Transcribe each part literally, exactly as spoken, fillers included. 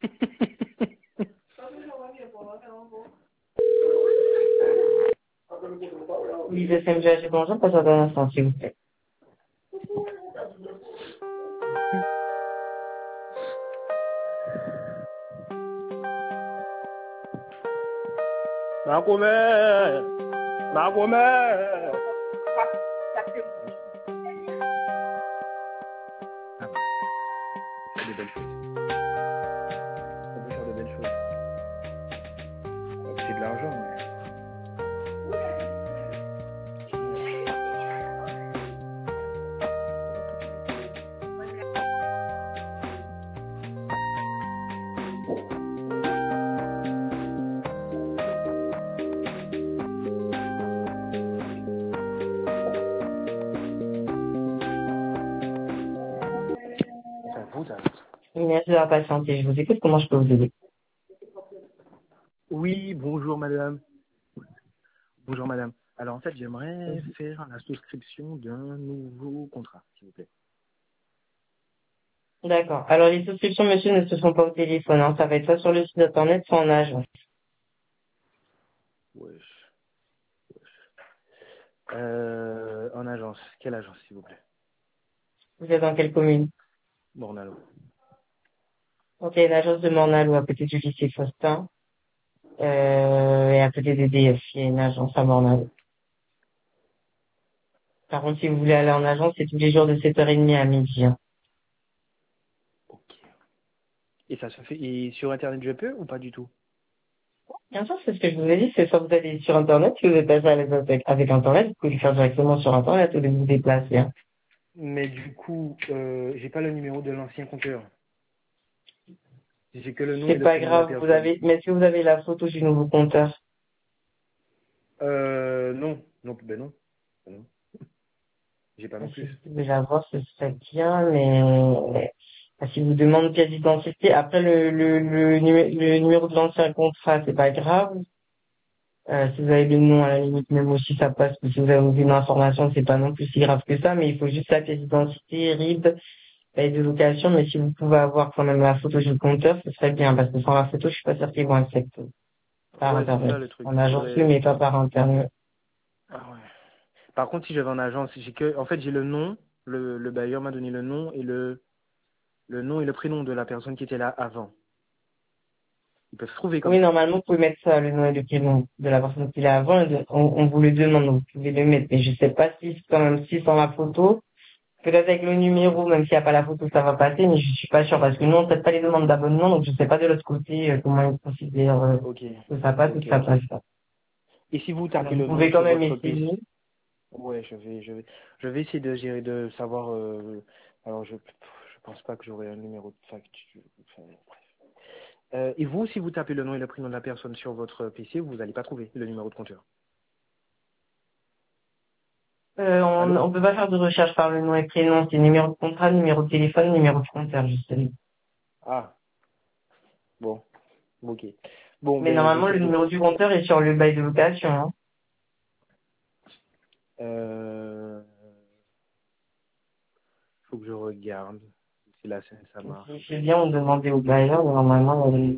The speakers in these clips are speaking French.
Oui, je sais, j'ai bonjour, pas un instant, s'il vous plaît. Magomet, Magomet. Ah bah, c'est des belles choses. On peut faire de belles choses. C'est de l'argent, mais... Ça vous a... Oui, merci de la patienter, je vous écoute, comment je peux vous aider? Oui, bonjour madame. Bonjour madame. Alors en fait, j'aimerais faire la souscription d'un nouveau contrat, s'il vous plaît. D'accord. Alors, les souscriptions, monsieur, ne se font pas au téléphone, hein. Ça va être soit sur le site internet, soit en agence. Wesh. Euh, en agence. Quelle agence, s'il vous plaît? Vous êtes dans quelle commune? Mornalo. Ok, l'agence de Mornalo, à côté du lycée Faustin, euh, et à côté des D F, il y a une agence à Mornalo. Par contre, si vous voulez aller en agence, c'est tous les jours de sept heures trente à midi, hein. Ok. Et ça se fait... Et sur Internet, je peux ou pas du tout? Bien sûr, c'est ce que je vous ai dit, c'est soit vous allez sur Internet, si vous êtes assez à l'aise avec, avec Internet, vous pouvez le faire directement sur Internet au lieu de vous déplacer, hein. Mais du coup, euh, j'ai pas le numéro de l'ancien compteur. J'ai que le nom et C'est le pas prénom de la grave, vous personne. avez, mais est-ce que vous avez la photo du nouveau compteur? Euh, non. Non, ben non. Ben non. J'ai pas non Si plus. vous pouvez l'avoir, ce serait bien, mais si vous demandez pièce d'identité, après le, le, le, numé- le numéro de l'ancien contrat, c'est pas grave. Euh, si vous avez le nom, à la limite, même aussi, ça passe. Si vous avez aucune information, c'est pas non plus si grave que ça, mais il faut juste la pièce d'identité, R I B, paye de location, mais si vous pouvez avoir quand même la photo du compteur, ce serait bien, parce que sans la photo, je suis pas sûr qu'ils vont accepter. Par Ouais, c'est internet. ça le truc. En agence, oui, Faudrait... mais pas par internet. Ah ouais. Par contre, si je vais en agence, j'ai que... En fait, j'ai le nom. Le, le bailleur m'a donné le nom et le... le nom et le prénom de la personne qui était là avant. Ils peuvent trouver comme Oui, ça. normalement, vous pouvez mettre ça, le nom et le prénom de la personne qui est là avant, et de- on, on vous le demande, donc vous pouvez le mettre. Mais je sais pas si, quand même, si sans la photo, peut-être avec le numéro, même s'il n'y a pas la photo, ça va passer, mais je suis pas sûre, parce que nous, on traite pas les demandes d'abonnement, donc je sais pas de l'autre côté, euh, comment ils considèrent, euh, Ok. que ça passe ou Ok, que ça ok. passe pas. Et si vous Alors, tapez vous le nom pouvez quand sur même votre P C... essayer. Ouais, je vais, je vais, je vais essayer de gérer, de savoir. Euh, alors, je, je pense pas que j'aurai un numéro de facture. Enfin, bref. Euh, et vous, si vous tapez le nom et le prénom de la personne sur votre P C, vous n'allez pas trouver le numéro de compteur. Euh, on, Allô? on peut pas faire de recherche par le nom et prénom, c'est numéro de contrat, numéro de téléphone, numéro de compteur, justement. Ah, bon, ok. Bon, Mais ben, je normalement, sais le que. numéro du compteur est sur le bail de location, hein. Euh, faut que je regarde si la scène ça Si marche. c'est bien, on demandait au bailleur, mais normalement, il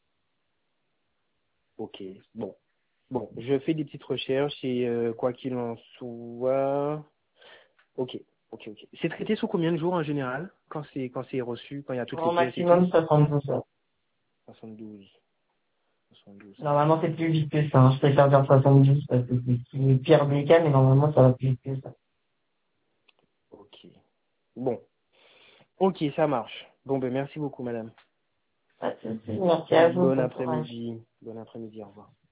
Ok, bon. Bon, je fais des petites recherches et euh, quoi qu'il en soit. Ok, ok, ok. C'est traité sous combien de jours en général quand c'est quand c'est reçu, quand il y a toutes les grand pièces et tout? maximum soixante-douze heures. soixante-douze. soixante-douze, ça Normalement, marche. c'est plus vite que ça, hein. Je préfère dire soixante-douze parce que c'est le pire des cas, mais normalement, ça va plus vite que ça. Ok. Bon. Ok, ça marche. Bon, ben merci beaucoup, madame. Pas de souci. Merci à vous, Bon bon courage. après-midi. Bon après-midi, au revoir.